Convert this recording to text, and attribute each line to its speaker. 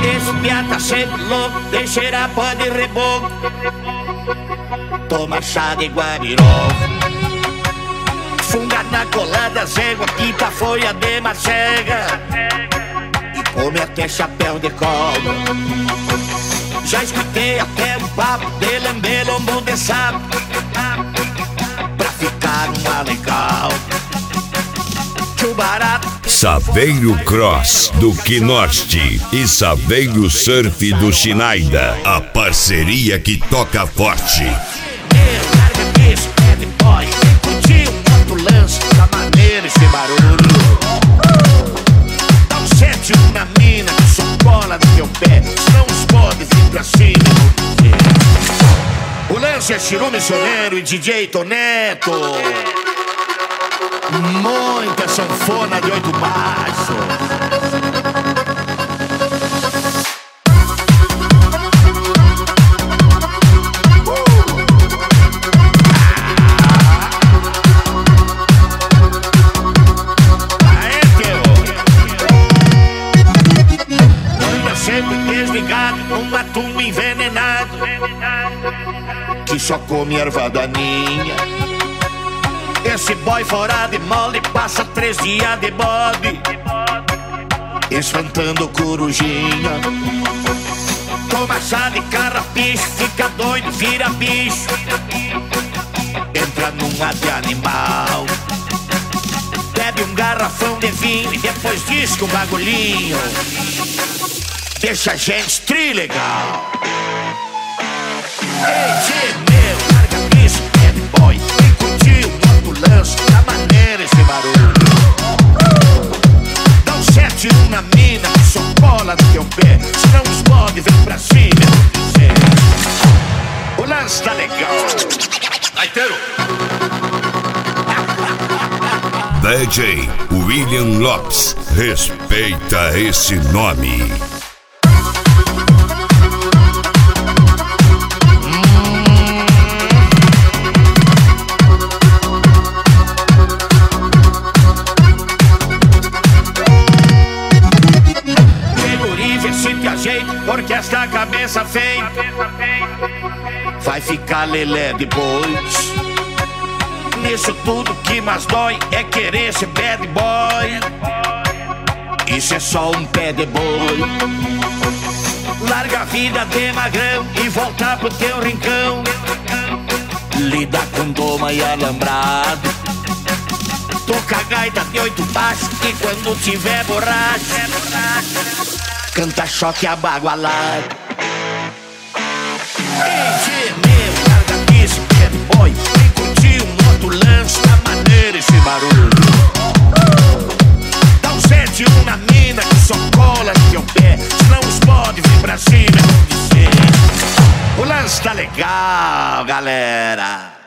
Speaker 1: Esse piá tá sempre louco, tem cheirar pó de reboco. Toma chá de guabiroba, funga na colada, zégua, pinta folha de macega e come até chapéu de cola. Já escutei até um papo de lamber lombo de sapo pra ficar uma legal. Que o barato
Speaker 2: Saveiro Cross do Quinorte e Saveiro Surf do Chinaida, a parceria que toca forte.
Speaker 1: larga bicho, bad boy, curtir um outro lance, da maneira esse barulho. Dá um 7-1 na mina, que só cola no teu pé, senão os podes vir pra cima. O lance é Chiru Missioneiro e DJ Toneto. Muita sanfona de 8 baixos. Desligado num atum envenenado que só come erva daninha. Esse boy fora de molde passa 3 dias de bode espantando corujinha. Toma chá de carrapicho, fica doido, vira bicho, entra numa de animal. Bebe um garrafão de vinho e depois diz que o bagulhinho deixa a gente trilegal. Ei, meu, larga bicho, bad boy, vem curtir um outro lance, da maneira esse barulho. Dá um 7-1 na mina, que só cola no teu pé, senão os bode vem pra cima, eu vou dizer. O lance tá legal.
Speaker 3: Gaiteiro!
Speaker 2: DJ William Lopes, respeita esse nome.
Speaker 1: Porque esta cabeça feita vai ficar lelé depois. Nisso tudo que mais dói é querer ser bad boy. Isso é só um pé de boi. Larga a vida de magrão e volta pro teu rincão. Lida com doma e alambrado. Toca a gaita de 8 baixos e quando tiver borracha canta choque abagualado. Ei, meu, larga bicho, bad boy, vem curtir um outro lance, da maneira esse barulho. Dá um 7-1 na mina, que só cola no teu pé, senão os pode vir pra cima, é bom dizer. O lance tá legal, galera.